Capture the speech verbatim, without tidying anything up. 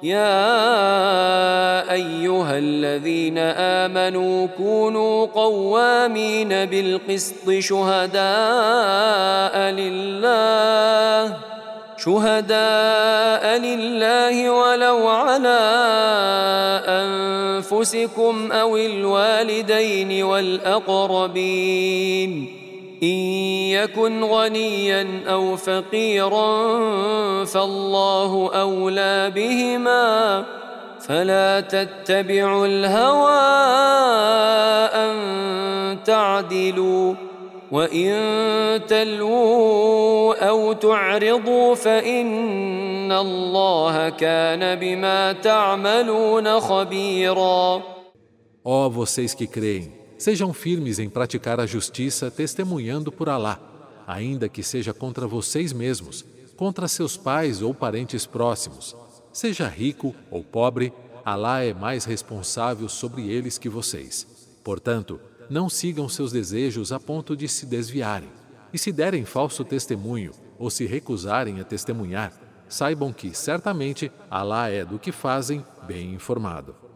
يا أيها الذين آمنوا كونوا قوامين بالقسط شهداء لله شهداء لله ولو على أنفسكم أو الوالدين والأقربين إن يكن غنيا أو فقيرا فالله أولى بهما فلا تتبعوا الهوى أن تعدلوا وإن تلووا أو تعرضوا فإن الله كان بما تعملون خبيرا. Ó vocês que creem, sejam firmes em praticar a justiça, testemunhando por Alá, ainda que seja contra vocês mesmos, contra seus pais ou parentes próximos. Seja rico ou pobre, Alá é mais responsável sobre eles que vocês. Portanto, não sigam seus desejos a ponto de se desviarem. E se derem falso testemunho ou se recusarem a testemunhar, saibam que, certamente, Alá é do que fazem bem informado.